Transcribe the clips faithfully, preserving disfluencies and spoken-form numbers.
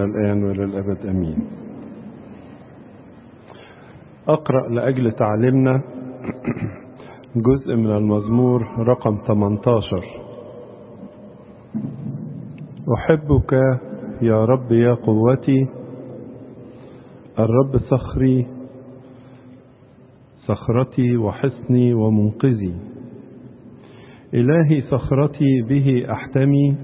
الآن وللأبد أمين. أقرأ لأجل تعليمنا جزء من المزمور رقم ثمانية عشر. أحبك يا رب يا قوتي، الرب صخري صخرتي وحصني ومنقذي، إلهي صخرتي به أحتمي،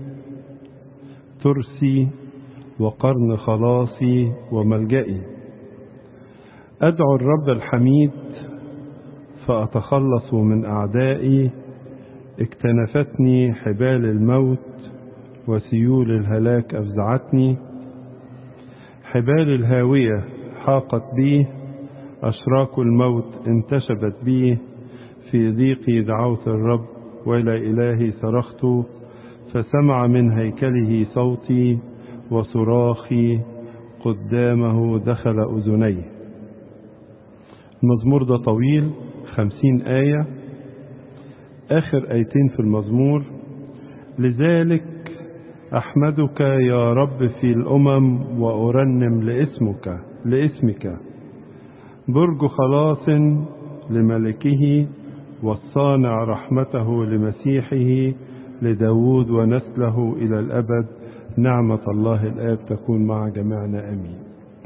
ترسي وقرن خلاصي وملجئي. أدعو الرب الحميد فأتخلص من أعدائي، اكتنفتني حبال الموت وسيول الهلاك أفزعتني، حبال الهاوية حاقت بي، أشراك الموت انتشبت بي، في ضيقي دعوت الرب وإلى إلهي صرخت، فسمع من هيكله صوتي وصراخي قدامه دخل أذنيه. المزمور ده طويل خمسين آية، آخر آيتين في المزمور: لذلك أحمدك يا رب في الأمم وأرنم لاسمك لاسمك برج خلاص لملكه والصانع رحمته لمسيحه لداود ونسله إلى الأبد. نعمة الله الآب تكون مع جميعنا آمين.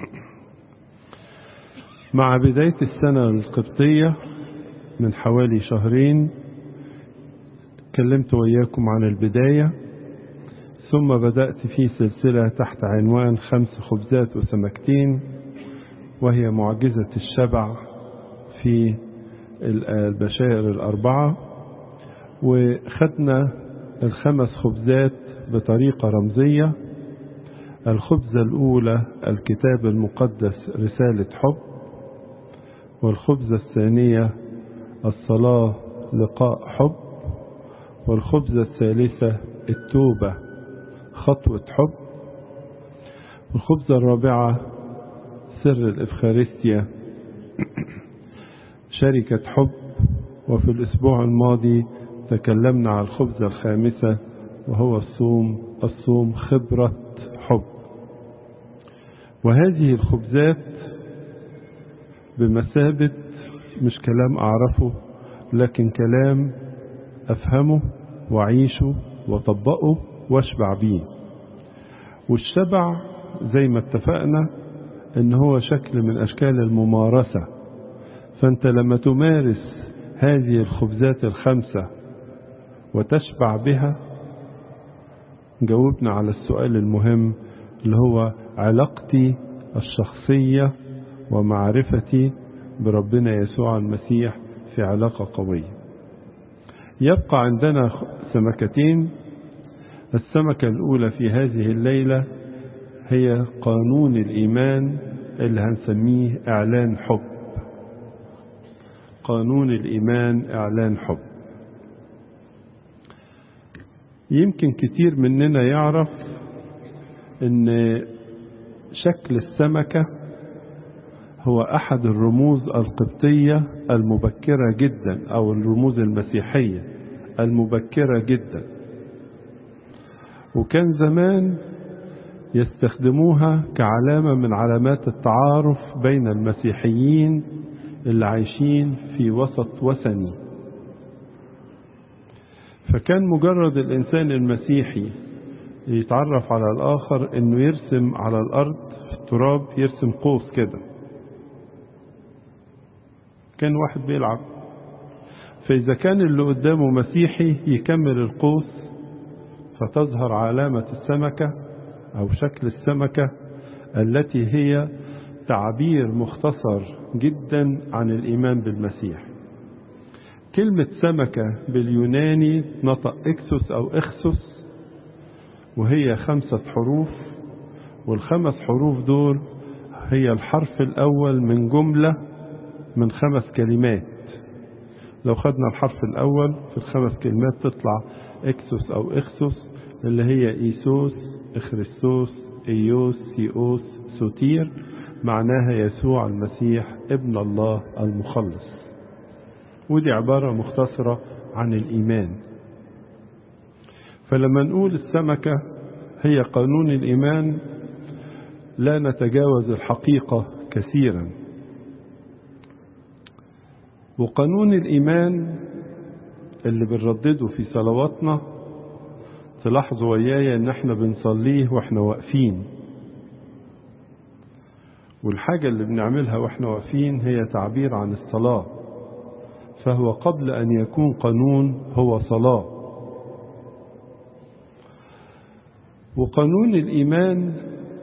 مع بداية السنة القبطية من حوالي شهرين تكلمت وياكم عن البداية، ثم بدأت في سلسلة تحت عنوان خمس خبزات وسمكتين، وهي معجزة الشبع في البشائر الأربعة. وخدنا الخمس خبزات بطريقة رمزية. الخبزة الأولى الكتاب المقدس رسالة حب، والخبزة الثانية الصلاة لقاء حب، والخبزة الثالثة التوبة خطوة حب، والخبزة الرابعة سر الإفخارستيا شركة حب. وفي الأسبوع الماضي تكلمنا عن الخبزة الخامسة وهو الصوم الصوم خبرة حب. وهذه الخبزات بمثابة مش كلام أعرفه، لكن كلام أفهمه وأعيشه وطبقه واشبع بيه. والشبع زي ما اتفقنا إن هو شكل من أشكال الممارسة. فأنت لما تمارس هذه الخبزات الخمسة وتشبع بها، جاوبنا على السؤال المهم اللي هو علاقتي الشخصية ومعرفتي بربنا يسوع المسيح في علاقة قوية. يبقى عندنا سمكتين. السمكة الأولى في هذه الليلة هي قانون الإيمان اللي هنسميه إعلان حب. قانون الإيمان إعلان حب. يمكن كتير مننا يعرف ان شكل السمكة هو أحد الرموز القبطية المبكرة جدا، أو الرموز المسيحية المبكرة جدا. وكان زمان يستخدموها كعلامة من علامات التعارف بين المسيحيين اللي عايشين في وسط وثني. فكان مجرد الإنسان المسيحي يتعرف على الآخر إنه يرسم على الأرض في التراب، يرسم قوس كده. كان واحد بيلعب، فإذا كان اللي قدامه مسيحي يكمل القوس، فتظهر علامة السمكة أو شكل السمكة التي هي تعبير مختصر جدا عن الإيمان بالمسيح. كلمة سمكة باليوناني نطق إكسوس أو إخسوس، وهي خمسة حروف، والخمس حروف دول هي الحرف الأول من جملة من خمس كلمات. لو خدنا الحرف الأول في الخمس كلمات تطلع إكسوس أو إخسوس، اللي هي إيسوس، إخريستوس، إيوس، سيوس، سوتير، معناها يسوع المسيح ابن الله المخلص. ودي عبارة مختصرة عن الإيمان. فلما نقول السمكة هي قانون الإيمان، لا نتجاوز الحقيقة كثيرا. وقانون الإيمان اللي بنردده في صلواتنا، تلاحظوا وياي ان احنا بنصليه واحنا واقفين، والحاجة اللي بنعملها واحنا واقفين هي تعبير عن الصلاة، فهو قبل ان يكون قانون هو صلاة. وقانون الإيمان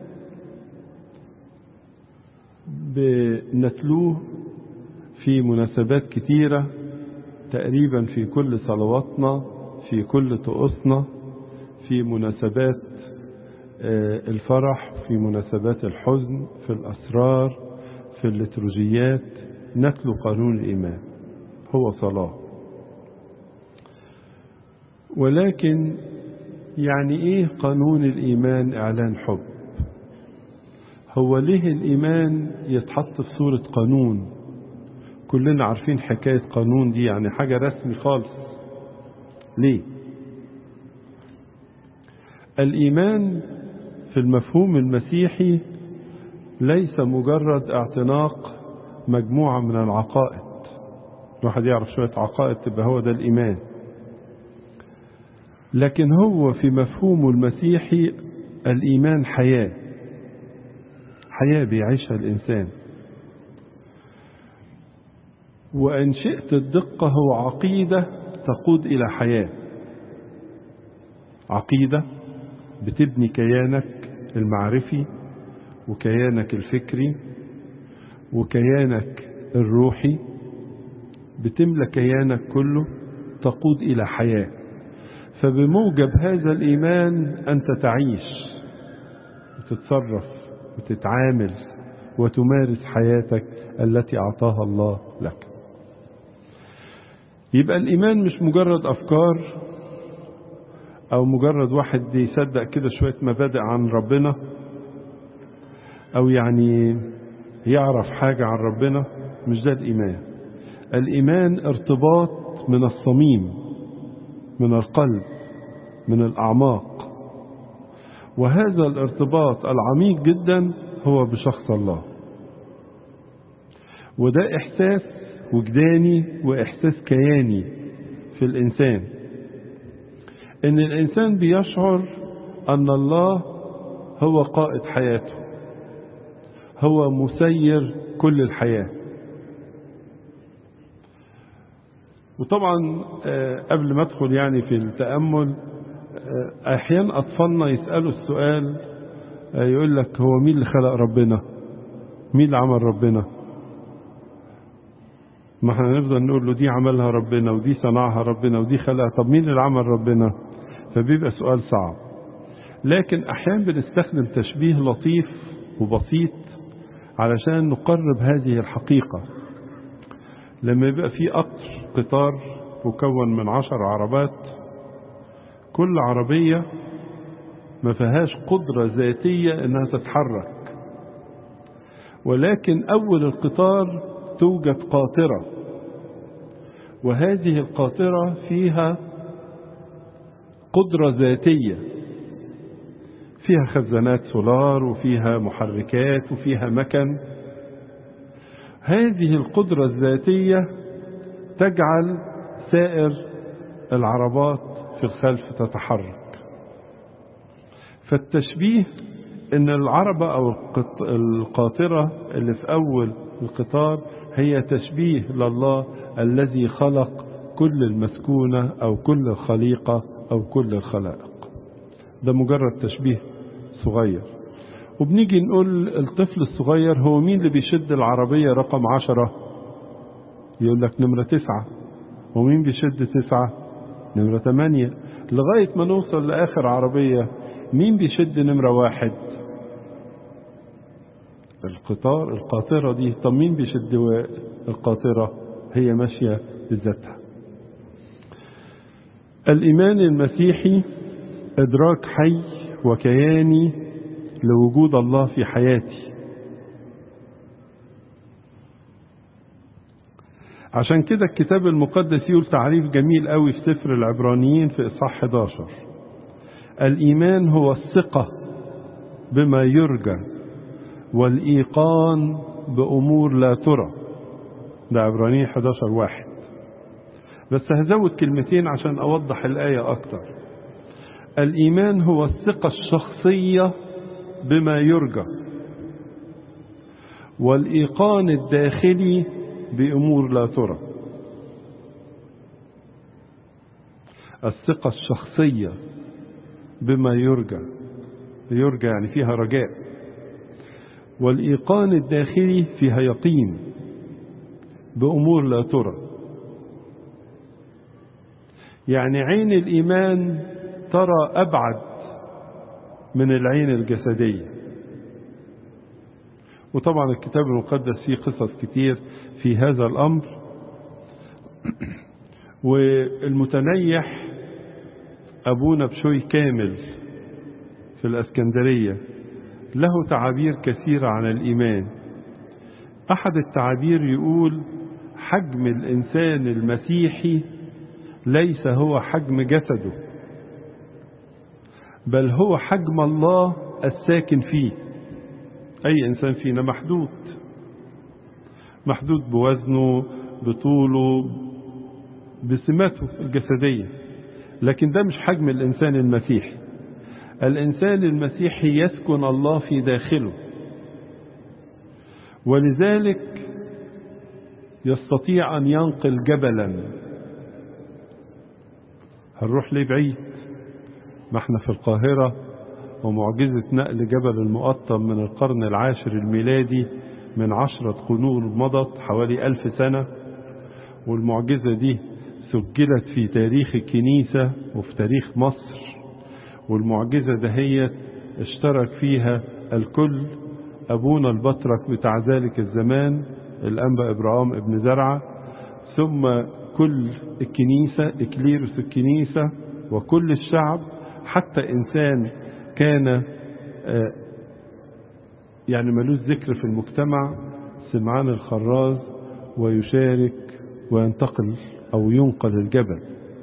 بنتلوه في مناسبات كتيرة، تقريبا في كل صلواتنا، في كل طقوسنا، في مناسبات الفرح، في مناسبات الحزن، في الأسرار، في الليتورجيات، نتلو قانون الإيمان هو صلاة. ولكن يعني إيه قانون الإيمان إعلان حب؟ هو ليه الإيمان يتحط في صورة قانون؟ كلنا عارفين حكاية قانون دي، يعني حاجة رسمي خالص. ليه؟ الإيمان في المفهوم المسيحي ليس مجرد اعتناق مجموعة من العقائد، الواحد يعرف شوية عقائد تبقى هو ده الإيمان، لكن هو في مفهومه المسيحي الإيمان حياة، حياة بيعيشها الإنسان. وإن شئت الدقة هو عقيدة تقود إلى حياة، عقيدة بتبني كيانك المعرفي وكيانك الفكري وكيانك الروحي، بتملى كيانك كله، تقود إلى حياة. فبموجب هذا الإيمان أنت تعيش وتتصرف وتتعامل وتمارس حياتك التي أعطاها الله لك. يبقى الإيمان مش مجرد أفكار أو مجرد واحد يصدق كده شوية مبادئ عن ربنا، أو يعني يعرف حاجة عن ربنا. مش ده الإيمان. الإيمان ارتباط من الصميم، من القلب، من الأعماق، وهذا الارتباط العميق جدا هو بشخص الله. وده إحساس وجداني وإحساس كياني في الإنسان، إن الإنسان بيشعر أن الله هو قائد حياته، هو مسير كل الحياة. وطبعا قبل ما أدخل يعني في التأمل، أحيانا أطفالنا يسألوا السؤال، يقول لك هو مين اللي خلق ربنا؟ مين اللي عمل ربنا؟ ما احنا نفضل نقول له دي عملها ربنا ودي صنعها ربنا ودي خلقها، طب مين اللي عمل ربنا؟ فبيبقى سؤال صعب. لكن أحيانا بنستخدم تشبيه لطيف وبسيط علشان نقرب هذه الحقيقة. لما يبقى في قطر قطار مكون من عشر عربات، كل عربية ما فيهاش قدرة ذاتية انها تتحرك، ولكن اول القطار توجد قاطرة، وهذه القاطرة فيها قدرة ذاتية، فيها خزانات سولار وفيها محركات وفيها مكن. هذه القدرة الذاتية تجعل سائر العربات في الخلف تتحرك. فالتشبيه ان العربة او القاطرة اللي في اول القطار هي تشبيه لله الذي خلق كل المسكونة او كل الخليقة او كل الخلائق. ده مجرد تشبيه صغير. وبنيجي نقول الطفل الصغير هو مين اللي بيشد العربية رقم عشرة؟ يقول لك نمرة تسعة. ومين بيشد تسعة؟ نمرة تمانية. لغاية ما نوصل لآخر عربية، مين بيشد نمرة واحد؟ القطار القاطرة دي. طب مين بيشد القاطرة؟ هي ماشية بذاتها. الإيمان المسيحي إدراك حي وكياني لوجود الله في حياتي. عشان كده الكتاب المقدس يقول تعريف جميل قوي في سفر العبرانيين في إصحاح أحد عشر: الإيمان هو الثقة بما يرجى والإيقان بأمور لا ترى. ده عبرانيين أحد عشر واحد. بس هزود كلمتين عشان أوضح الآية أكتر. الإيمان هو الثقة الشخصية بما يرجى، والإيقان الداخلي بأمور لا ترى. الثقة الشخصية بما يرجى، يرجى يعني فيها رجاء، والإيقان الداخلي فيها يقين بأمور لا ترى. يعني عين الإيمان ترى أبعد من العين الجسدية. وطبعا الكتاب المقدس فيه قصص كتير في هذا الأمر. والمتنيح أبونا بشوي كامل في الأسكندرية له تعابير كثيرة عن الإيمان. أحد التعابير يقول: حجم الإنسان المسيحي ليس هو حجم جسده، بل هو حجم الله الساكن فيه. أي إنسان فينا محدود، محدود بوزنه، بطوله، بسماته الجسدية، لكن ده مش حجم الإنسان المسيحي. الإنسان المسيحي يسكن الله في داخله، ولذلك يستطيع أن ينقل جبلا. هنروح ليه بعيد؟ ما احنا في القاهرة، ومعجزة نقل جبل المقطم من القرن العاشر الميلادي من عشرة قرون مضت حوالي ألف سنة. والمعجزة دي سجلت في تاريخ الكنيسة وفي تاريخ مصر. والمعجزة دهيت اشترك فيها الكل. أبونا البطرك بتاع ذلك الزمان الأنبا إبراهام ابن زرعة، ثم كل الكنيسة، إكليروس الكنيسة، وكل الشعب، حتى إنسان كان يعني ملوش ذكر في المجتمع، سمعان الخراز، ويشارك وينتقل أو ينقل الجبل.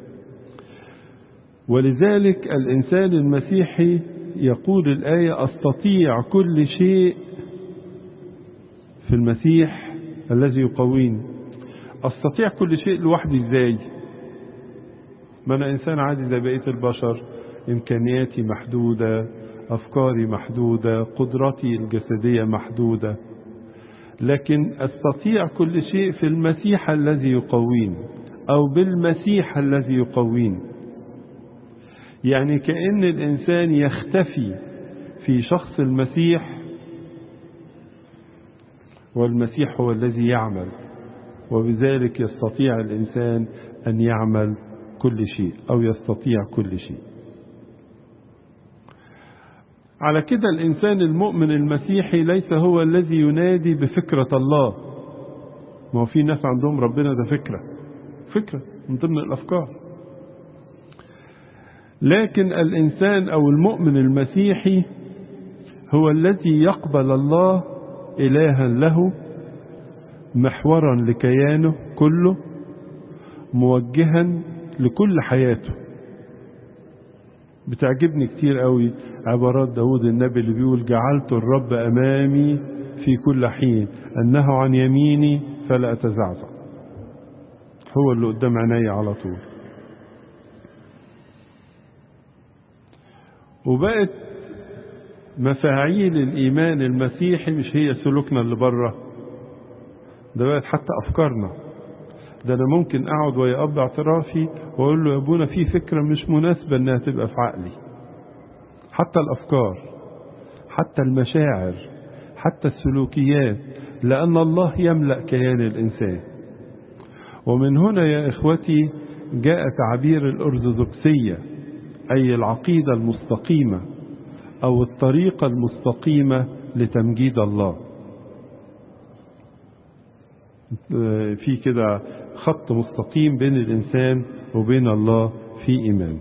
ولذلك الإنسان المسيحي يقول الآية: أستطيع كل شيء في المسيح الذي يقويني. أستطيع كل شيء لوحدي إزاي؟ ما أنا إنسان عادي زي بقية البشر، إمكانياتي محدودة، أفكاري محدودة، قدرتي الجسدية محدودة، لكن أستطيع كل شيء في المسيح الذي يقويني، أو بالمسيح الذي يقويني. يعني كأن الإنسان يختفي في شخص المسيح، والمسيح هو الذي يعمل، وبذلك يستطيع الإنسان أن يعمل كل شيء، أو يستطيع كل شيء. على كده الإنسان المؤمن المسيحي ليس هو الذي ينادي بفكرة الله. ما هو في ناس عندهم ربنا ده فكرة، فكرة من ضمن الأفكار. لكن الإنسان أو المؤمن المسيحي هو الذي يقبل الله إلها له، محورا لكيانه كله، موجها لكل حياته. بتعجبني كتير قوي عبارات داود النبي اللي بيقول: جعلت الرب أمامي في كل حين، أنه عن يميني فلا أتزعزع. هو اللي قدام عيني على طول. وبقت مفاعيل الإيمان المسيحي مش هي سلوكنا اللي بره، ده بقت حتى أفكارنا. ده أنا ممكن أقعد ويا أب اعترافي وأقول له: يا أبونا في فكرة مش مناسبة أنها تبقى في عقلي. حتى الأفكار، حتى المشاعر، حتى السلوكيات، لأن الله يملأ كيان الإنسان. ومن هنا يا إخوتي جاء تعبير الأرثوذكسية، أي العقيدة المستقيمة أو الطريقة المستقيمة لتمجيد الله. في كده خط مستقيم بين الإنسان وبين الله في إيمان.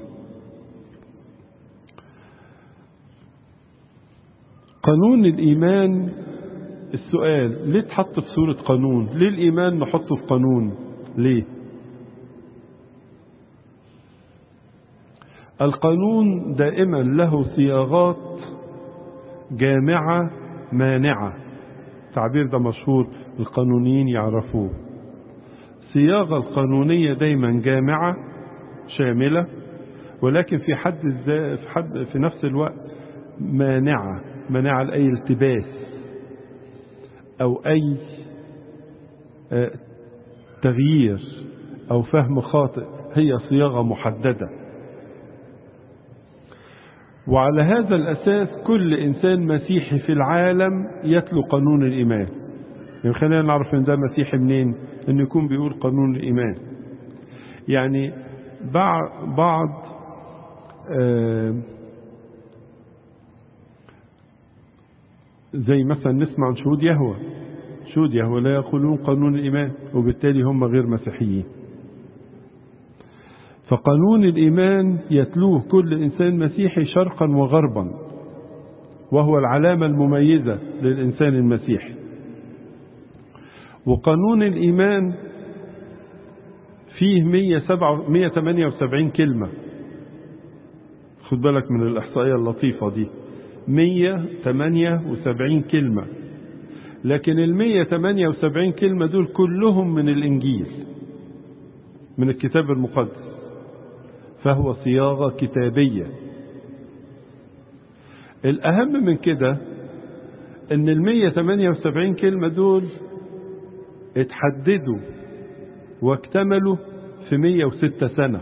قانون الإيمان، السؤال: ليه تحط في صورة قانون؟ ليه الإيمان نحطه في قانون؟ ليه؟ القانون دائما له صياغات جامعة مانعة. التعبير ده مشهور، القانونيين يعرفوه. الصياغة القانونية دايما جامعة شاملة، ولكن في حد في حد في نفس الوقت مانعة، مانعة لأي التباس أو أي تغيير أو فهم خاطئ. هي صياغة محددة، وعلى هذا الأساس كل إنسان مسيحي في العالم يتلو قانون الإيمان. يعني خلينا نعرف إن ده مسيحي منين؟ إنه يكون بيقول قانون الإيمان. يعني بعض آه زي مثلا نسمع عن شهود يهوه. شهود يهوه لا يقولون قانون الإيمان، وبالتالي هم غير مسيحيين. فقانون الإيمان يتلوه كل إنسان مسيحي شرقا وغربا، وهو العلامة المميزة للإنسان المسيحي. وقانون الإيمان فيه مئة وثمانية وسبعين كلمة. خد بالك من الإحصائية اللطيفة دي، مئة وثمانية وسبعين كلمة. لكن ال مئة وثمانية وسبعين كلمة دول كلهم من الإنجيل، من الكتاب المقدس، فهو صياغة كتابية. الأهم من كده أن ال مئة وثمانية وسبعين كلمة دول اتحددوا واكتملوا في مئة وستة سنة،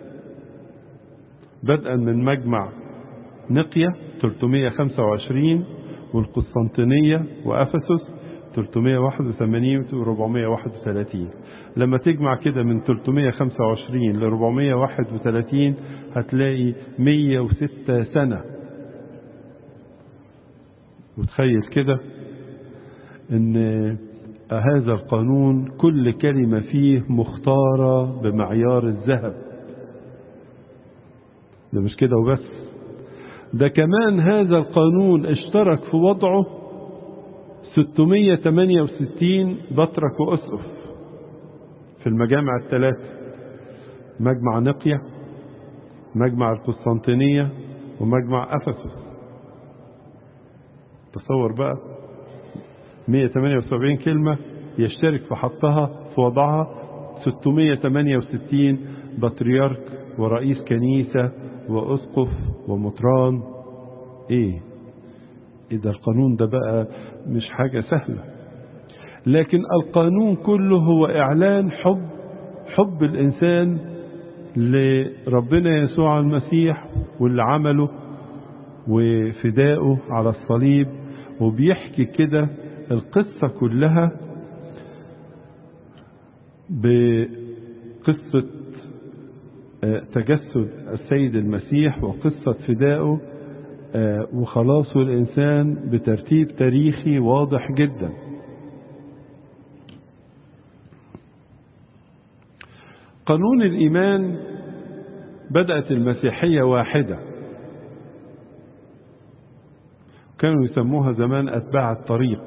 بدءا من مجمع نقية ثلاثمئة وخمسة وعشرين والقسطنطينية وأفسس ثلاثمئة وواحد وثمانين وأربعمئة وواحد وثلاثين. لما تجمع كده من ثلاثمئة وخمسة وعشرين ل أربعمئة وواحد وثلاثين هتلاقي مئة وستة سنة. وتخيل كده ان هذا القانون كل كلمة فيه مختارة بمعيار الذهب. ده مش كده وبس، ده كمان هذا القانون اشترك في وضعه ستمئة وثمانية وستين بطرك وأسقف في المجامع الثلاثة، مجمع نقية، مجمع القسطنطينية، ومجمع أفسس. تصور بقى مئة وثمانية وسبعين كلمة يشترك في حطها في وضعها ستمئة وثمانية وستين بطريرك ورئيس كنيسة وأسقف ومطران. ايه إذا القانون ده بقى مش حاجة سهلة، لكن القانون كله هو إعلان حب حب الإنسان لربنا يسوع المسيح واللي عمله وفدائه على الصليب. وبيحكي كده القصة كلها بقصة تجسد السيد المسيح وقصة فدائه وخلاصه الإنسان بترتيب تاريخي واضح جدا. قانون الإيمان بدأت المسيحية واحدة، كانوا يسموها زمان أتباع الطريق.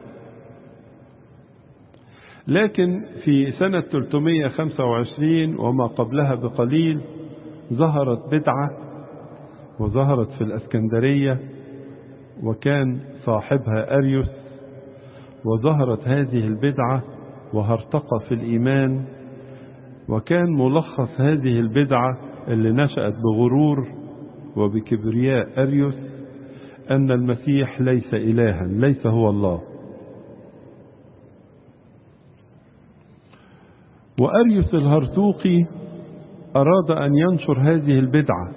لكن في سنة ثلاثمئة وخمسة وعشرين وما قبلها بقليل ظهرت بدعة، وظهرت في الأسكندرية، وكان صاحبها أريوس. وظهرت هذه البدعة وهرطقة في الإيمان، وكان ملخص هذه البدعة اللي نشأت بغرور وبكبرياء أريوس أن المسيح ليس إلها، ليس هو الله. وأريوس الهرطوقي أراد أن ينشر هذه البدعة،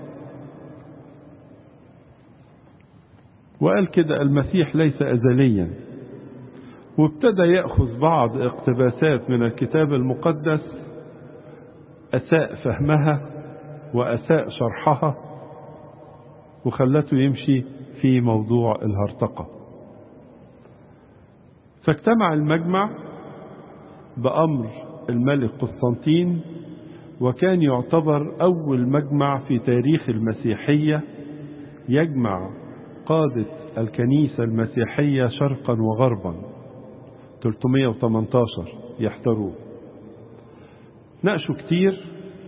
وقال كده المسيح ليس أزليا، وابتدى يأخذ بعض اقتباسات من الكتاب المقدس أساء فهمها وأساء شرحها، وخلته يمشي في موضوع الهرطقة. فاجتمع المجمع بأمر الملك قسطنطين، وكان يعتبر أول مجمع في تاريخ المسيحية يجمع قادة الكنيسة المسيحية شرقا وغربا، ثلاثمئة وثمانية عشر يحضروه. ناقشوا كتير،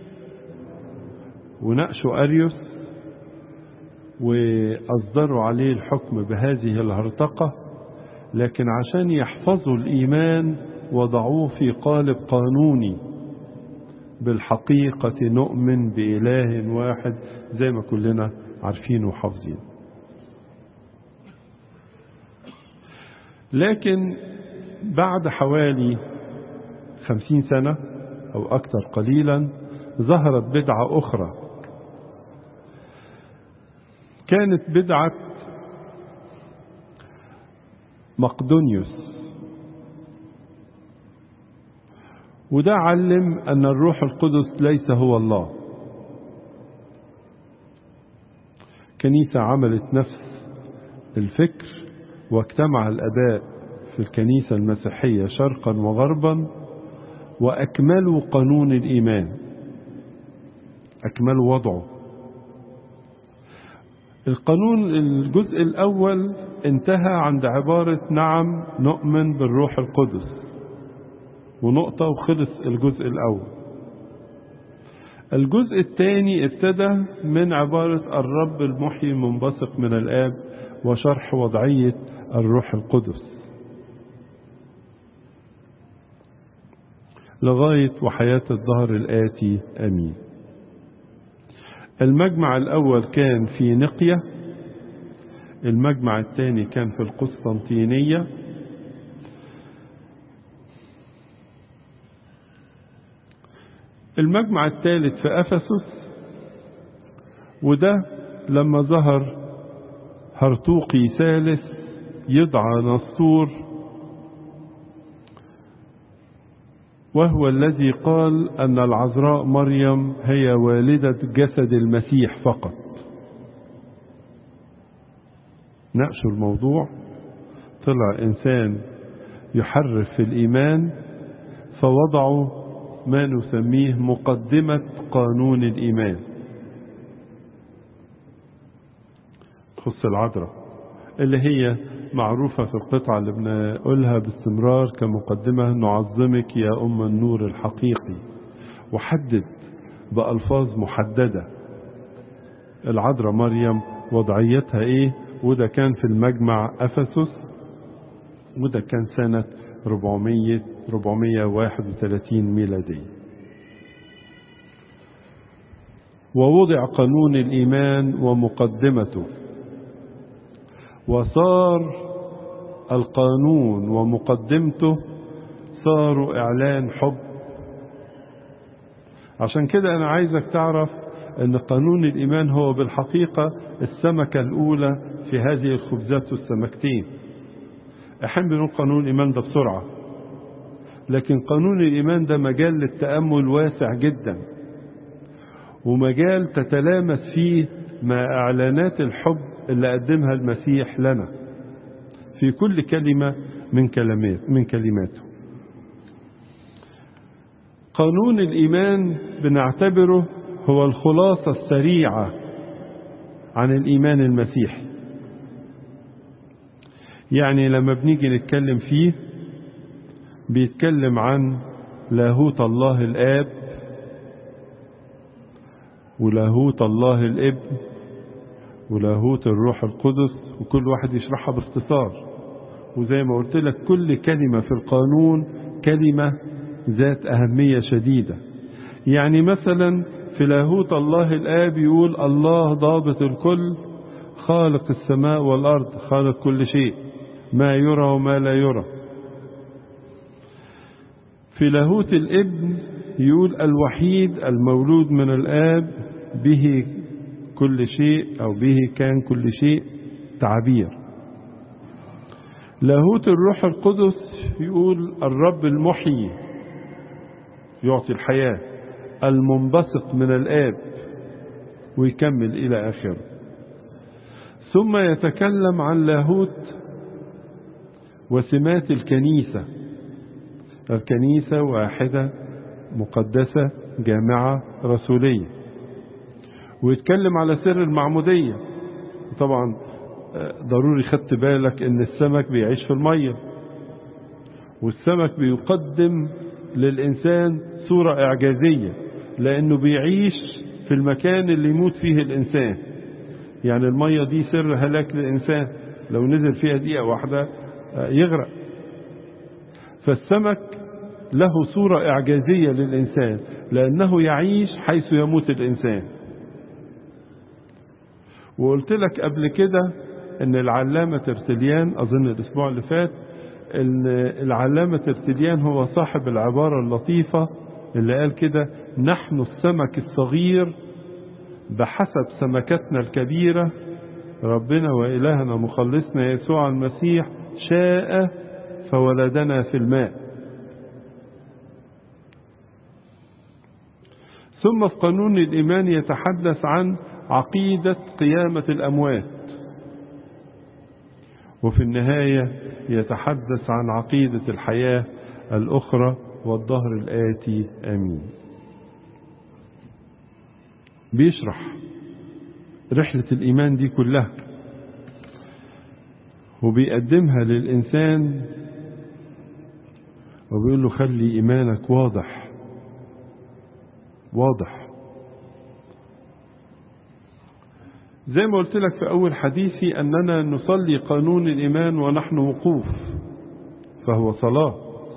وناقشوا أريوس، وأصدروا عليه الحكم بهذه الهرطقة، لكن عشان يحفظوا الإيمان وضعوه في قالب قانوني. بالحقيقة نؤمن بإله واحد زي ما كلنا عارفين وحافظين. لكن بعد حوالي خمسين سنة أو أكثر قليلا ظهرت بدعة أخرى، كانت بدعة مقدونيوس، وده علم أن الروح القدس ليس هو الله. كنيسة عملت نفس الفكر، واجتمع الآباء في الكنيسة المسيحية شرقا وغربا وأكملوا قانون الإيمان، أكملوا وضعه. القانون الجزء الأول انتهى عند عبارة نعم نؤمن بالروح القدس، ونقطة وخلص الجزء الأول. الجزء الثاني ابتدى من عبارة الرب المحيي المنبثق من الآب وشرح وضعية الروح القدس لغاية وحياة الظهر الآتي أمين. المجمع الأول كان في نقية، المجمع الثاني كان في القسطنطينية، المجمع الثالث في أفسس، وده لما ظهر هرطوقي ثالث يدعى نسطور، وهو الذي قال أن العذراء مريم هي والدة جسد المسيح فقط. ناقشوا الموضوع، طلع إنسان يحرف في الإيمان، فوضعوا ما نسميه مقدمة قانون الإيمان خص العذراء، اللي هي معروفة في القطعة اللي بنقولها باستمرار كمقدمة: نعظمك يا أم النور الحقيقي. وحدد بألفاظ محددة العذراء مريم وضعيتها إيه، وده كان في المجمع أفسس، وده كان سنة أربعمائة وواحد وثلاثين ميلادية. ووضع قانون الإيمان ومقدمته، وصار القانون ومقدمته صاروا إعلان حب. عشان كده أنا عايزك تعرف أن قانون الإيمان هو بالحقيقة السمكة الأولى في هذه الخبزات والسمكتين. أحيانا بنقول قانون الإيمان ده بسرعة، لكن قانون الإيمان ده مجال للتأمل واسع جدا، ومجال تتلامس فيه مع إعلانات الحب اللي قدمها المسيح لنا في كل كلمة من كلمات من كلماته. قانون الإيمان بنعتبره هو الخلاصة السريعة عن الإيمان المسيحي. يعني لما بنيجي نتكلم فيه بيتكلم عن لاهوت الله الآب ولاهوت الله الابن ولاهوت الروح القدس، وكل واحد يشرحها باختصار. وزي ما قلت لك كل كلمة في القانون كلمة ذات أهمية شديدة. يعني مثلا في لاهوت الله الآب يقول الله ضابط الكل، خالق السماء والأرض، خالق كل شيء ما يرى وما لا يرى. في لاهوت الابن يقول الوحيد المولود من الآب، به كل شيء أو به كان كل شيء، تعبير. لاهوت الروح القدس يقول الرب المحيي، يعطي الحياة، المنبثق من الآب، ويكمل إلى آخره. ثم يتكلم عن لاهوت وسمات الكنيسة. الكنيسة واحدة مقدسة جامعة رسولية. ويتكلم على سر المعمودية. طبعا ضروري خدت بالك ان السمك بيعيش في المية، والسمك بيقدم للإنسان صورة إعجازية، لأنه بيعيش في المكان اللي يموت فيه الإنسان. يعني المية دي سر هلاك للإنسان، لو نزل فيها دقيقة واحدة يغرق. فالسمك له صورة إعجازية للإنسان لأنه يعيش حيث يموت الإنسان. وقلت لك قبل كده ان العلامة ترتليان، اظن الاسبوع اللي فات، ان العلامة ترتليان هو صاحب العبارة اللطيفة اللي قال كده: نحن السمك الصغير بحسب سمكتنا الكبيرة، ربنا وإلهنا مخلصنا يسوع المسيح شاء فولدنا في الماء. ثم في قانون الإيمان يتحدث عن عقيدة قيامة الأموات، وفي النهاية يتحدث عن عقيدة الحياة الأخرى والظهر الآتي. آمين. بيشرح رحلة الإيمان دي كلها وبيقدمها للإنسان وبيقول له: خلي إيمانك واضح واضح. زي ما قلت لك في أول حديثي أننا نصلي قانون الإيمان ونحن وقوف، فهو صلاة.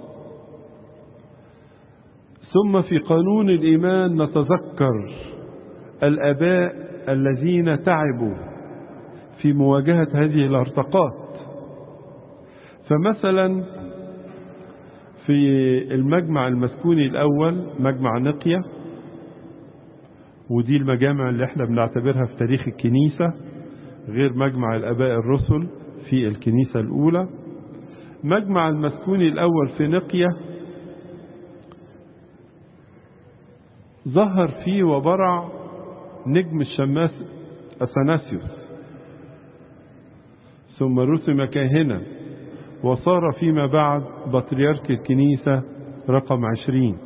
ثم في قانون الإيمان نتذكر الآباء الذين تعبوا في مواجهة هذه الارتقاءات. فمثلا في المجمع المسكوني الأول، مجمع نقية، ودي المجامع اللي احنا بنعتبرها في تاريخ الكنيسة غير مجمع الآباء الرسل في الكنيسة الأولى. مجمع المسكوني الأول في نقية ظهر فيه وبرع نجم الشماس أثناسيوس، ثم رسم كاهنا وصار فيما بعد بطريرك الكنيسة رقم عشرين.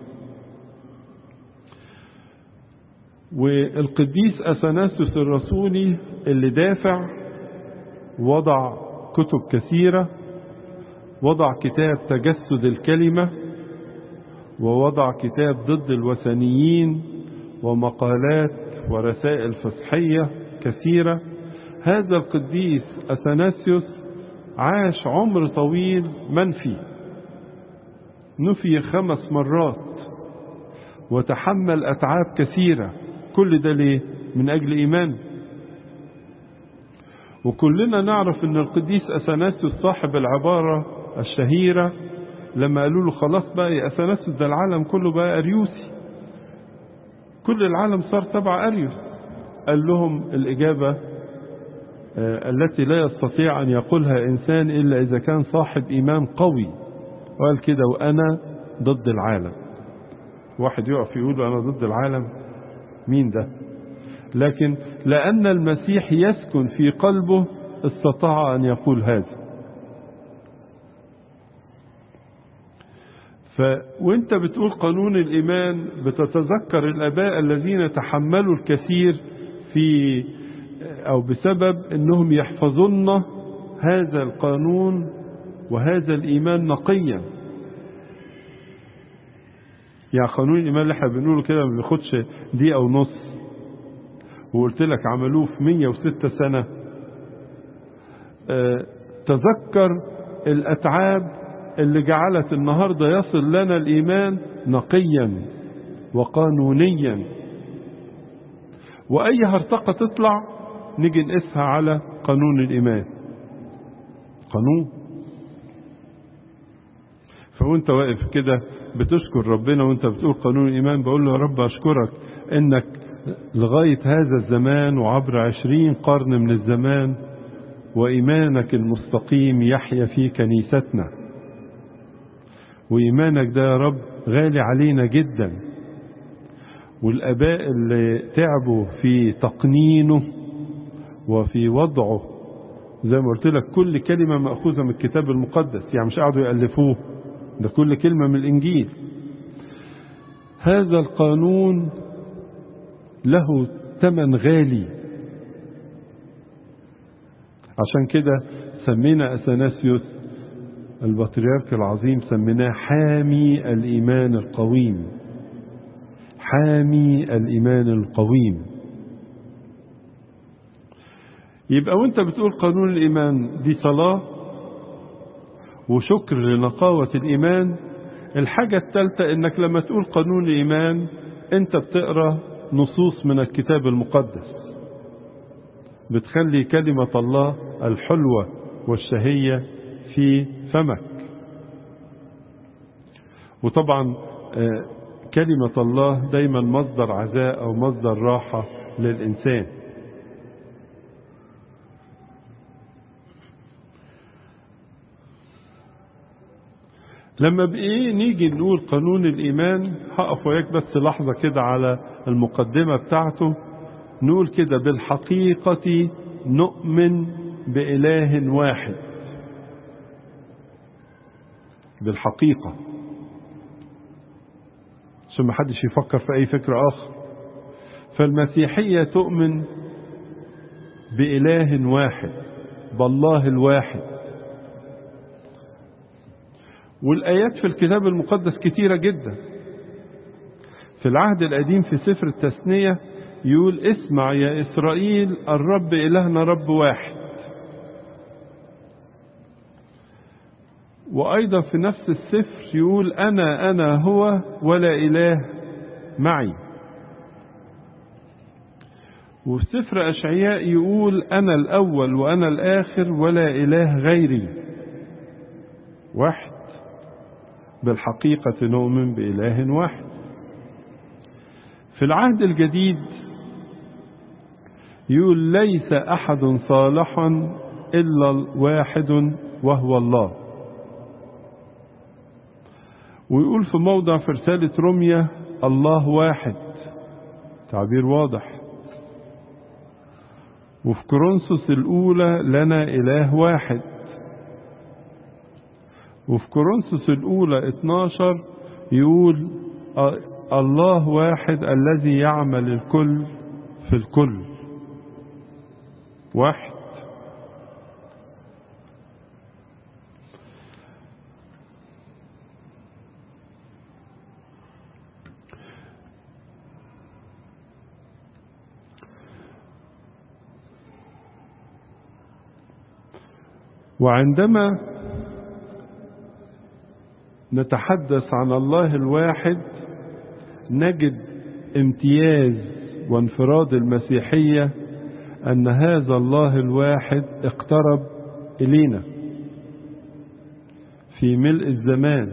والقديس أثناسيوس الرسولي اللي دافع وضع كتب كثيرة، وضع كتاب تجسد الكلمة، ووضع كتاب ضد الوثنيين، ومقالات ورسائل فصحية كثيرة. هذا القديس أثناسيوس عاش عمر طويل منفي، نفي خمس مرات وتحمل أتعاب كثيرة. كل ده ليه؟ من أجل إيمان. وكلنا نعرف أن القديس أثناسيوس صاحب العبارة الشهيرة لما قالوا له: خلاص بقى يا أثناسيوس، ده العالم كله بقى أريوسي، كل العالم صار تبع أريوس. قال لهم الإجابة التي لا يستطيع أن يقولها إنسان إلا إذا كان صاحب إيمان قوي، وقال كده: وأنا ضد العالم. واحد يقف يقول أنا ضد العالم، مين ده؟ لكن لأن المسيح يسكن في قلبه استطاع أن يقول هذا. ف وانت بتقول قانون الإيمان بتتذكر الآباء الذين تحملوا الكثير في أو بسبب أنهم يحفظون هذا القانون وهذا الإيمان نقيا. يعني قانون الإيمان اللي احنا بنقوله كده ما بياخدش دقيقة ونص، وقلت لك عملوه في مية وستة سنة. اه تذكر الأتعاب اللي جعلت النهاردة يصل لنا الإيمان نقيا وقانونيا، وأي هرطقة تطلع نيجي نقيسها على قانون الإيمان. قانون. فوانت واقف كده بتشكر ربنا وانت بتقول قانون الإيمان، بقول له: يا رب أشكرك انك لغاية هذا الزمان وعبر عشرين قرن من الزمان وإيمانك المستقيم يحيا في كنيستنا. وإيمانك ده يا رب غالي علينا جدا، والآباء اللي تعبوا في تقنينه وفي وضعه، زي ما قلت لك كل كلمة مأخوذة من الكتاب المقدس، يعني مش قاعدوا يألفوه، ده كل كلمة من الإنجيل. هذا القانون له ثمن غالي، عشان كده سمينا أثناسيوس البطريرك العظيم سميناه حامي الإيمان القويم. حامي الإيمان القويم. يبقى وانت بتقول قانون الإيمان دي صلاة، وشكر لنقاوة الإيمان. الحاجة الثالثة إنك لما تقول قانون الإيمان أنت بتقرأ نصوص من الكتاب المقدس، بتخلي كلمة الله الحلوة والشهية في فمك. وطبعا كلمة الله دايما مصدر عزاء أو مصدر راحة للإنسان. لما بإيه نيجي نقول قانون الإيمان، هقف وياك بس لحظة كده على المقدمة بتاعته. نقول كده: بالحقيقة نؤمن بإله واحد. بالحقيقة، عشان ما حدش يفكر في أي فكر آخر. فالمسيحية تؤمن بإله واحد، بالله الواحد. والآيات في الكتاب المقدس كتيرة جدا. في العهد القديم في سفر التثنية يقول: اسمع يا إسرائيل، الرب إلهنا رب واحد. وأيضا في نفس السفر يقول: أنا أنا هو ولا إله معي. وفي سفر أشعياء يقول: أنا الأول وأنا الآخر ولا إله غيري. واحد. بالحقيقة نؤمن بإله واحد. في العهد الجديد يقول: ليس أحد صالحا إلا واحد وهو الله. ويقول في موضع في رسالة روميا: الله واحد. تعبير واضح. وفي كورنثوس الأولى: لنا إله واحد. وفي كورنثوس الأولى اثناشر يقول: الله واحد الذي يعمل الكل في الكل. واحد. وعندما نتحدث عن الله الواحد نجد امتياز وانفراد المسيحية أن هذا الله الواحد اقترب إلينا في ملء الزمان.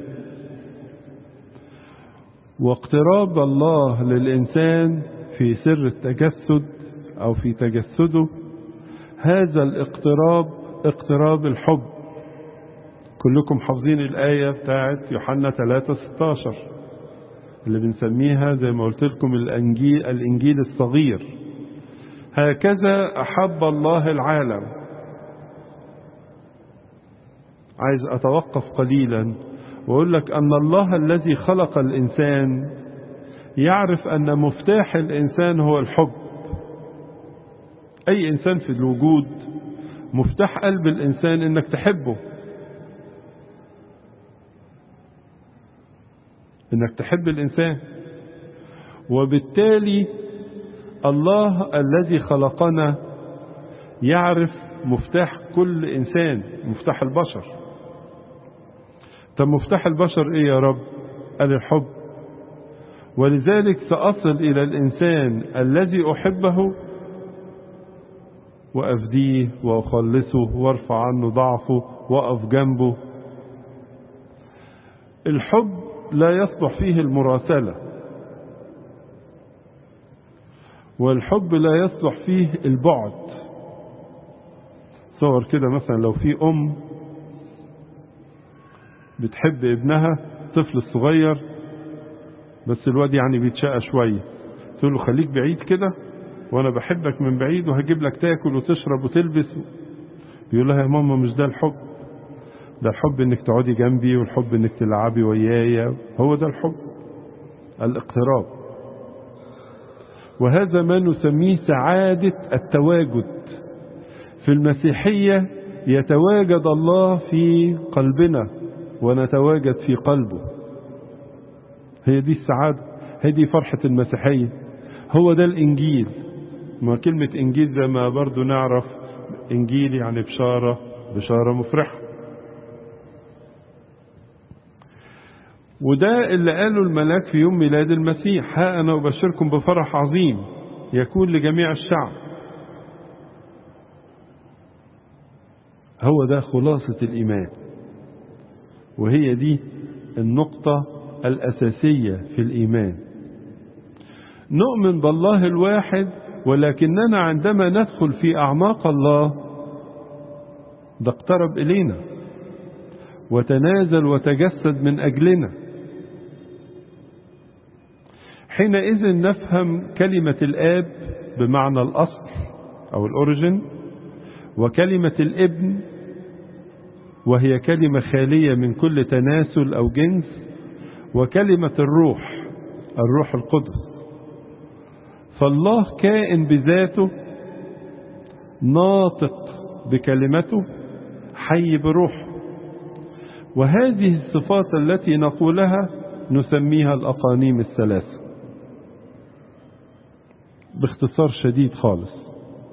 واقتراب الله للإنسان في سر التجسد أو في تجسده، هذا الاقتراب اقتراب الحب. كلكم حافظين الآية بتاعت يوحنا ثلاثة ستة عشر اللي بنسميها زي ما قلت لكم الإنجيل, الإنجيل الصغير. هكذا أحب الله العالم. عايز أتوقف قليلا وأقول لك أن الله الذي خلق الإنسان يعرف أن مفتاح الإنسان هو الحب. أي إنسان في الوجود مفتاح قلب الإنسان إنك تحبه، إنك تحب الإنسان. وبالتالي الله الذي خلقنا يعرف مفتاح كل إنسان، مفتاح البشر. طب مفتاح البشر إيه يا رب؟ قال الحب. ولذلك سأصل إلى الإنسان الذي أحبه وأفديه وأخلصه وارفع عنه ضعفه وأقف جنبه. الحب لا يصلح فيه المراسلة، والحب لا يصلح فيه البعد. صور كده مثلا لو في أم بتحب ابنها طفل الصغير بس الواد يعني بيتشقى شوية، تقول له خليك بعيد كده وانا بحبك من بعيد وهجيب لك تاكل وتشرب وتلبس. بيقول لها يا ماما مش ده الحب، ده الحب انك تقعدي جنبي، والحب انك تلعبي ويايا، هو ده الحب، الاقتراب. وهذا ما نسميه سعادة التواجد. في المسيحية يتواجد الله في قلبنا ونتواجد في قلبه. هي دي السعادة، هي دي فرحة المسيحية، هو ده الإنجيل. ما كلمة إنجيل زي ما برضو نعرف إنجيل يعني بشارة، بشارة مفرحة. وده اللي قاله الملاك في يوم ميلاد المسيح: ها أنا أبشركم بفرح عظيم يكون لجميع الشعب. هو ده خلاصة الإيمان، وهي دي النقطة الأساسية في الإيمان. نؤمن بالله الواحد، ولكننا عندما ندخل في أعماق الله ده اقترب إلينا وتنازل وتجسد من أجلنا. حينئذ نفهم كلمة الآب بمعنى الأصل أو الأوريجين، وكلمة الابن وهي كلمة خالية من كل تناسل أو جنس، وكلمة الروح الروح القدس. فالله كائن بذاته، ناطق بكلمته، حي بروحه. وهذه الصفات التي نقولها نسميها الأقانيم الثلاثة باختصار شديد خالص.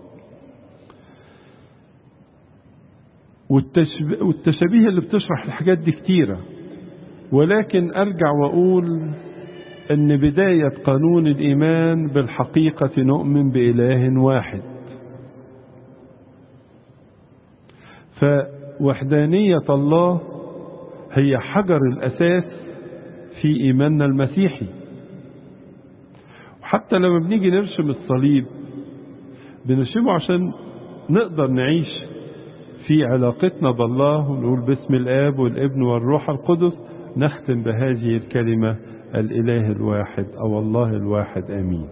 والتشابيه اللي بتشرح الحاجات دي كتيرة، ولكن أرجع وأقول أن بداية قانون الإيمان بالحقيقة نؤمن بإله واحد. فوحدانية الله هي حجر الأساس في إيماننا المسيحي. وحتى لما بنيجي نرسم الصليب بنرسمه عشان نقدر نعيش في علاقتنا بالله، ونقول باسم الآب والابن والروح القدس، نختم بهذه الكلمة: الإله الواحد أو الله الواحد آمين.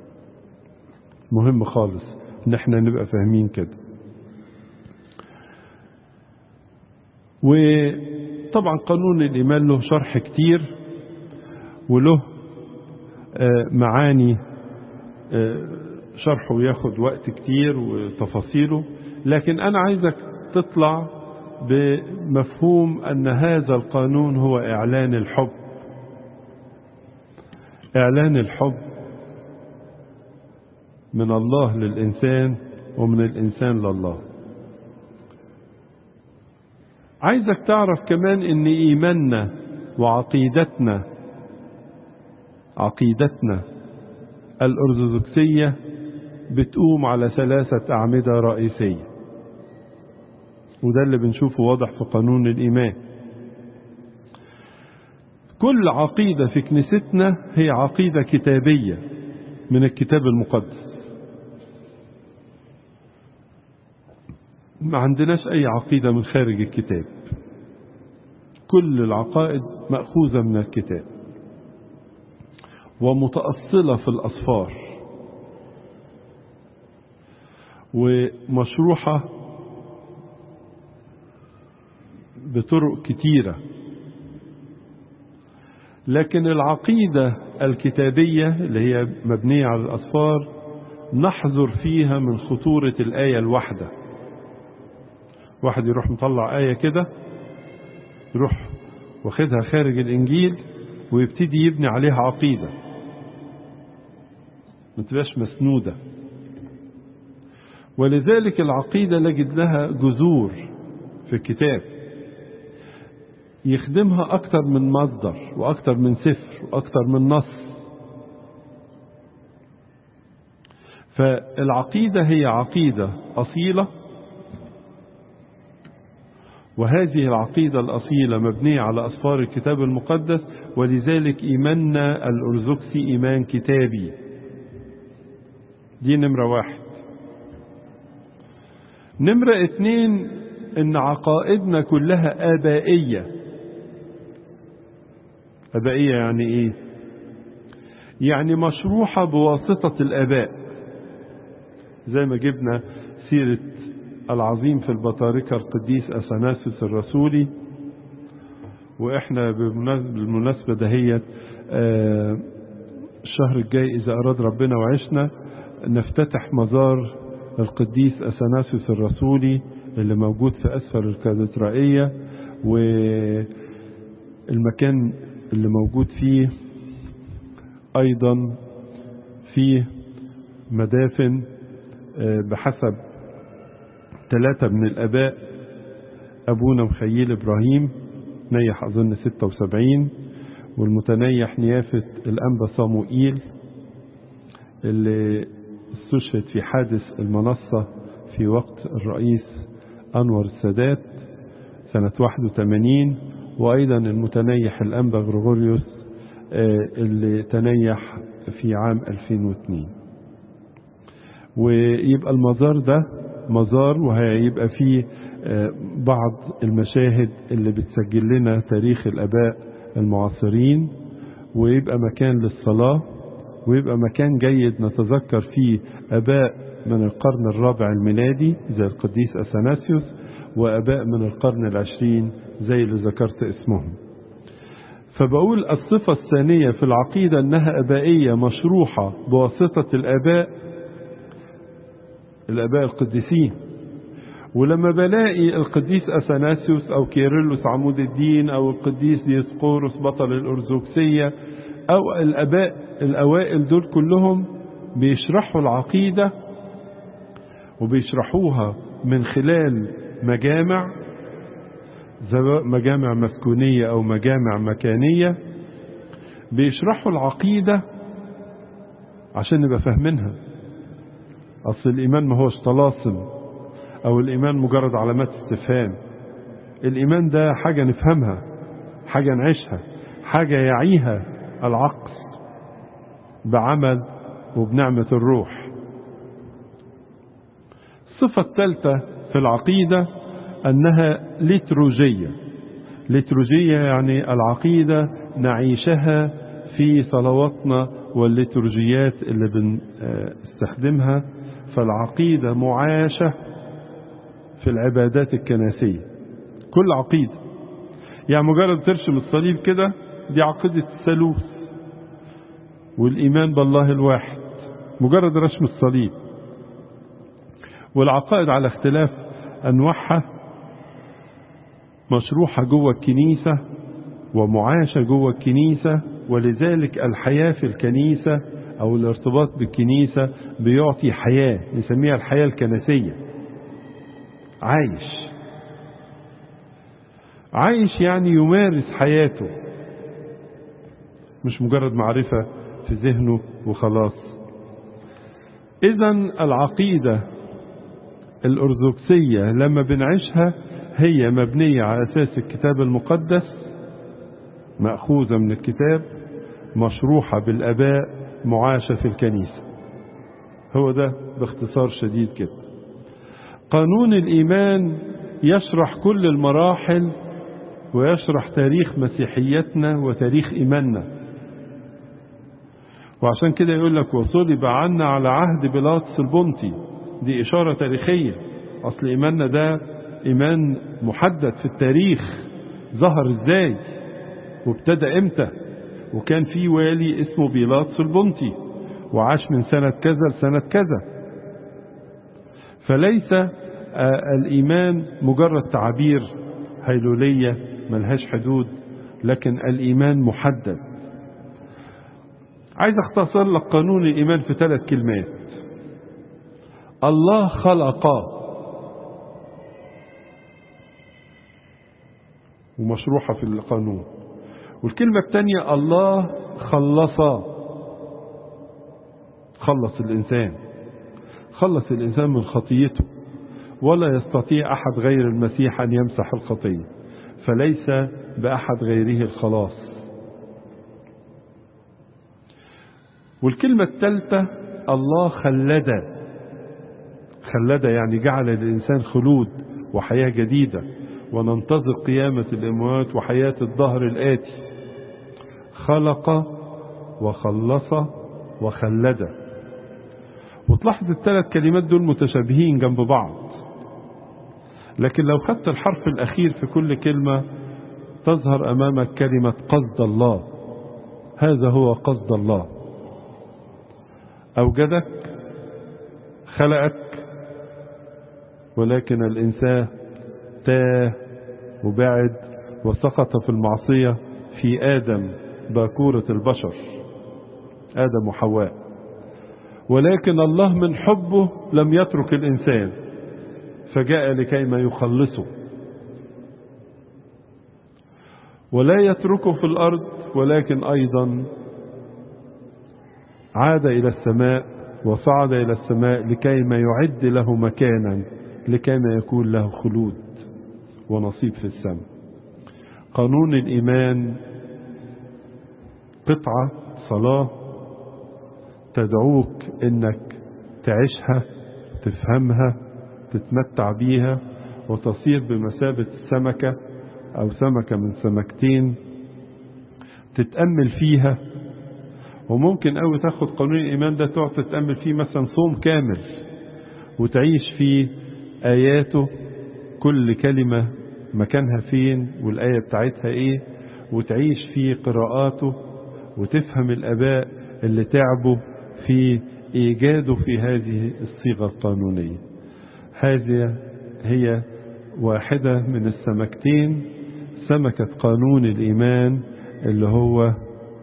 مهم خالص ان احنا نبقى فاهمين كده. وطبعا قانون الإيمان له شرح كتير وله معاني شرحه ياخد وقت كتير وتفاصيله، لكن أنا عايزك تطلع بمفهوم أن هذا القانون هو إعلان الحب. إعلان الحب من الله للإنسان ومن الإنسان لله. عايزك تعرف كمان ان إيماننا وعقيدتنا عقيدتنا الأرثوذكسية بتقوم على ثلاثة أعمدة رئيسية، وده اللي بنشوفه واضح في قانون الإيمان. كل عقيدة في كنيستنا هي عقيدة كتابية من الكتاب المقدس. ما عندناش أي عقيدة من خارج الكتاب، كل العقائد مأخوذة من الكتاب ومتأصلة في الأسفار ومشروحة بطرق كتيرة. لكن العقيدة الكتابية اللي هي مبنية على الأسفار نحذر فيها من خطورة الآية الواحدة. واحد يروح مطلع آية كده، يروح واخدها خارج الإنجيل ويبتدي يبني عليها عقيدة ما تبقاش مسنودة. ولذلك العقيدة نجد لها جذور في الكتاب يخدمها أكتر من مصدر وأكتر من سفر وأكتر من نص. فالعقيدة هي عقيدة أصيلة، وهذه العقيدة الأصيلة مبنية على أسفار الكتاب المقدس، ولذلك إيماننا الأرثوذكسي إيمان كتابي. دي نمرة واحد. نمرة اتنين إن عقائدنا كلها آبائية. آبائية يعني إيه؟ يعني مشروحة بواسطة الآباء، زي ما جبنا سيرة العظيم في البطاركة القديس أثناسيوس الرسولي. وإحنا بالمناسبة دهيت الشهر الجاي إذا أراد ربنا وعشنا نفتتح مزار القديس أثناسيوس الرسولي اللي موجود في أسفل الكاتدرائية، والمكان اللي موجود فيه أيضا فيه مدافن بحسب ثلاثة من الآباء. أبونا مخيل إبراهيم نيح أظن ستة وسبعين، والمتنيح نيافة الأنبا صموئيل اللي استشهد في حادث المنصة في وقت الرئيس أنور السادات سنة واحد وثمانين، وأيضا المتنيح الأنبا غريغوريوس اللي تنيح في عام ألفين واثنين. ويبقى المزار ده مزار وهيبقى فيه بعض المشاهد اللي بتسجل لنا تاريخ الآباء المعاصرين، ويبقى مكان للصلاة، ويبقى مكان جيد نتذكر فيه آباء من القرن الرابع الميلادي زي القديس أثناسيوس، وآباء من القرن العشرين زي اللي ذكرت اسمهم. فبقول الصفة الثانية في العقيدة أنها آبائية مشروحة بواسطة الآباء الآباء القديسين. ولما بلاقي القديس أثناسيوس أو كيرلس عمود الدين أو القديس ديسقورس بطل الأرثوذكسية أو الآباء الأوائل دول كلهم بيشرحوا العقيدة وبيشرحوها من خلال مجامع، مجامع مسكونية أو مجامع مكانية، بيشرحوا العقيدة عشان نبقى فاهمينها. أصل الإيمان ما هوش طلاسم أو الإيمان مجرد علامات استفهام. الإيمان ده حاجة نفهمها، حاجة نعيشها، حاجة يعيها العقل بعمل وبنعمة الروح. الصفة الثالثة في العقيدة أنها ليتروجية. ليتروجية يعني العقيدة نعيشها في صلواتنا والليتورجيات اللي بنستخدمها. فالعقيدة معاشة في العبادات الكنسية، كل عقيدة. يعني مجرد ترشم الصليب كده دي عقيدة الثالوث والإيمان بالله الواحد، مجرد رشم الصليب. والعقائد على اختلاف أنواعها مشروحة جوه الكنيسة ومعاشة جوه الكنيسة، ولذلك الحياة في الكنيسة أو الارتباط بالكنيسة بيعطي حياة نسميها الحياة الكنسية. عايش عايش يعني يمارس حياته، مش مجرد معرفة في ذهنه وخلاص. إذن العقيدة الأرثوذكسية لما بنعيشها هي مبنية على أساس الكتاب المقدس، مأخوذة من الكتاب، مشروحة بالآباء، معاشة في الكنيسة. هو ده باختصار شديد كده. قانون الإيمان يشرح كل المراحل ويشرح تاريخ مسيحيتنا وتاريخ إيماننا. وعشان كده يقول لك وصلب عنا على عهد بيلاطس البنطي، دي إشارة تاريخية. أصل إيماننا ده إيمان محدد في التاريخ، ظهر إزاي وابتدى إمتى، وكان في والي اسمه بيلاطس البنطي وعاش من سنة كذا لسنة كذا. فليس الإيمان مجرد تعابير هيلولية ملهاش حدود، لكن الإيمان محدد. عايز اختصر لك قانون الإيمان في ثلاث كلمات. الله خلق، ومشروحة في القانون. والكلمة الثانية الله خلص، خلص الإنسان، خلص الإنسان من خطيته، ولا يستطيع أحد غير المسيح أن يمسح الخطية، فليس بأحد غيره الخلاص. والكلمة الثالثة الله خلد، خلد يعني جعل الإنسان خلود وحياة جديدة، وننتظر قيامة الأموات وحياة الدهر الآتي. خلق وخلص وخلد. وتلاحظ الثلاث كلمات دول متشابهين جنب بعض، لكن لو خدت الحرف الأخير في كل كلمة تظهر أمامك كلمة قصد الله. هذا هو قصد الله. أوجدك، خلقك، ولكن الإنسان تاه وبعد وسقط في المعصية في آدم باكورة البشر، آدم وحواء. ولكن الله من حبه لم يترك الإنسان، فجاء لكي ما يخلصه. ولا يتركه في الأرض، ولكن أيضا عاد إلى السماء وصعد إلى السماء لكي ما يعد له مكانا، لكي ما يكون له خلود ونصيب في السماء. قانون الإيمان قطعة صلاة تدعوك إنك تعيشها، تفهمها، تتمتع بيها، وتصير بمثابة السمكة أو سمكة من سمكتين تتأمل فيها. وممكن أوي تاخد قانون الإيمان ده تقعد تتأمل فيه مثلا صوم كامل، وتعيش فيه آياته، كل كلمة مكانها فين والآية بتاعتها إيه، وتعيش فيه قراءاته، وتفهم الآباء اللي تعبوا في إيجاده في هذه الصيغة القانونية. هذه هي واحدة من السمكتين، سمكة قانون الإيمان اللي هو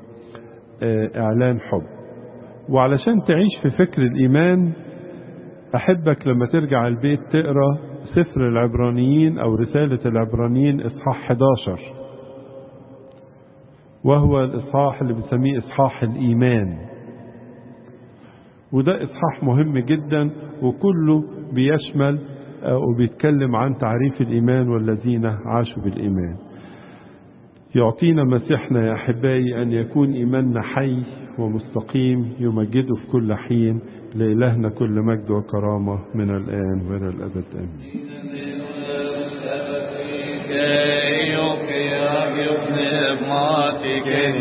إعلان حب. وعلشان تعيش في فكر الإيمان أحبك لما ترجع البيت تقرأ سفر العبرانيين أو رسالة العبرانيين إصحاح إحدى عشر، وهو الإصحاح اللي بنسميه إصحاح الإيمان. وده إصحاح مهم جدا، وكله بيشمل وبيتكلم عن تعريف الإيمان والذين عاشوا بالإيمان. يعطينا مسيحنا يا أحبائي أن يكون إيماننا حي ومستقيم يمجده في كل حين. لإلهنا كل مجد وكرامة من الآن وإلى الأبد آمين.